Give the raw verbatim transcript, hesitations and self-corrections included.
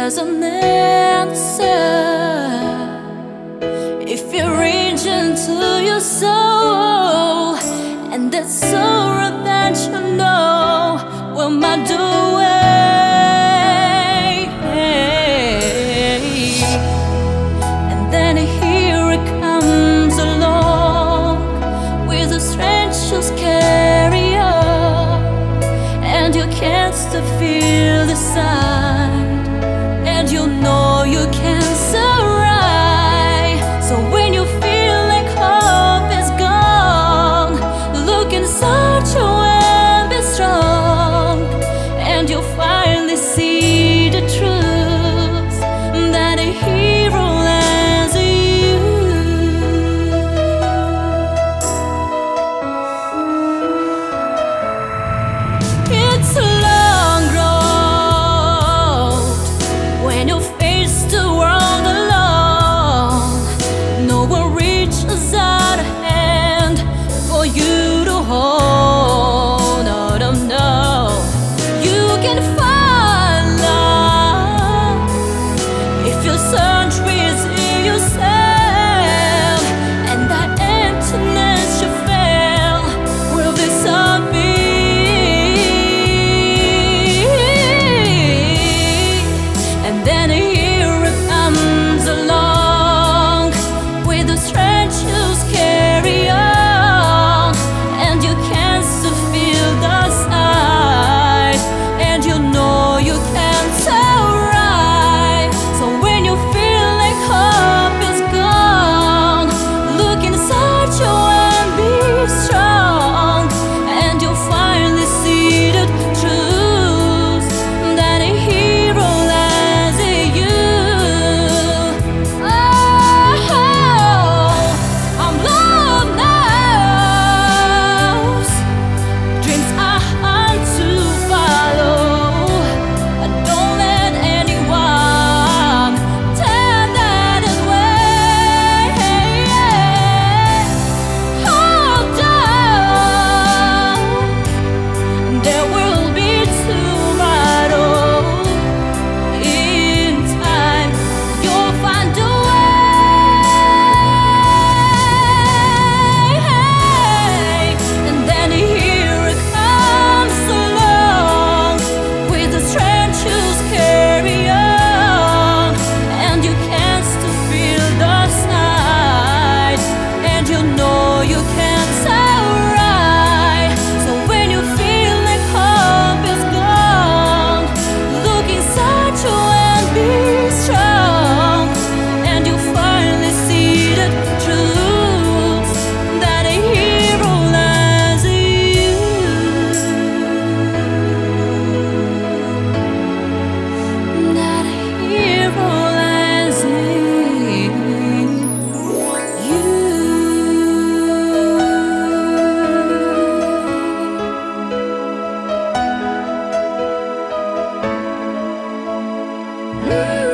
there's an answer. If you reach into your soul, and that sorrow that you know will melt away, and then here it comes along with a strange shoes carrier, and you can't still feel the side, and you know you can't survive. So when you feel like hope is gone, look inside you and be strong, and you'll finally see the truth that a hero as you. It's a long road when you face the world alone. No one reaches out a hand for you to hold. No, no, no. You can find love if you search within yourself, and that emptiness you feel will disappear. And then here it comes along with the strange shoes carry on, and you can't still feel the side, and you know you can't survive. So when you feel like hope is gone, look inside you and be strong, and you'll finally see the truth that a hero lies in you. Oh, I'm loved now. Dreams are hard to follow. Don't let anyone tell that away. Hold on, there will be tomorrow. In time, you'll find a way. And then here it comes along with the strange shoes carry on, and you can't still feel the side, and you know you can't survive. So when you feel like hope is gone, look inside you and be strong, and you finally see the truth that a hero lies in you. That a hero lies in you.